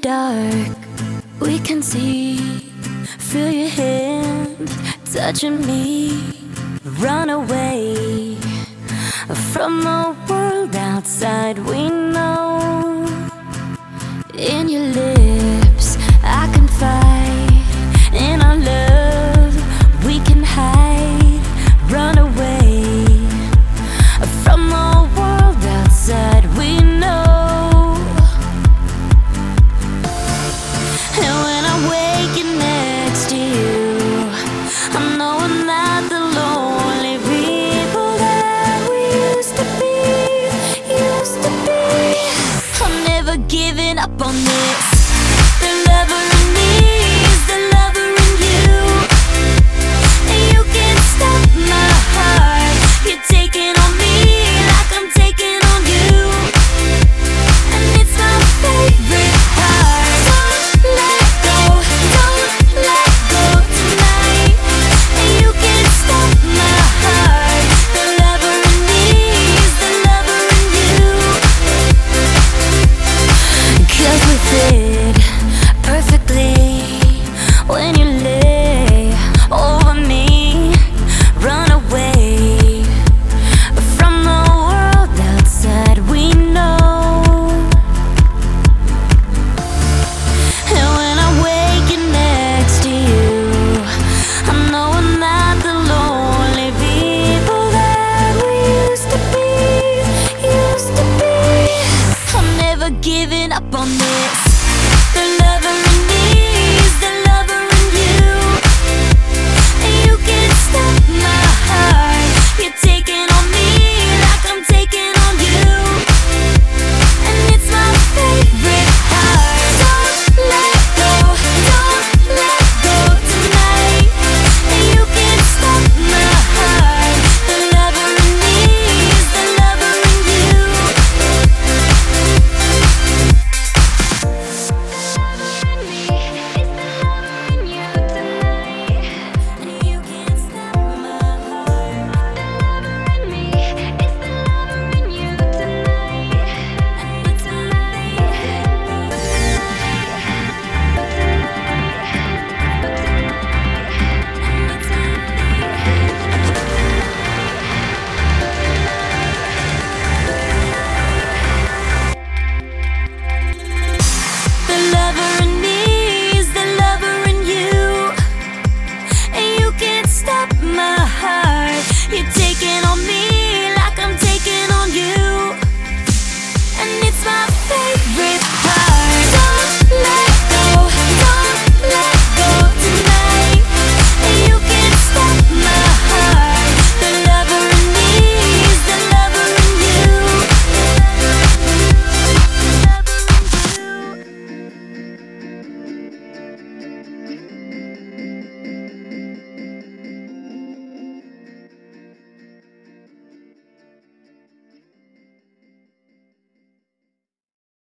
dark, we can see. Feel your hand touching me. Run away from the world outside, we know. In your lips I can fight, in our love we can hide. Run away from the world outside, we know. And when I'm waking next to you, I know I'm not the lonely people that we used to be. I'm never giving up on this. The lover in me is the lover in you, and you can't stop my heart. You're taking on me like I'm taking on you, and it's my favorite part. Don't let go, don't let go tonight, and you can't stop my heart. The lover in me is the lover in you, 'cause we're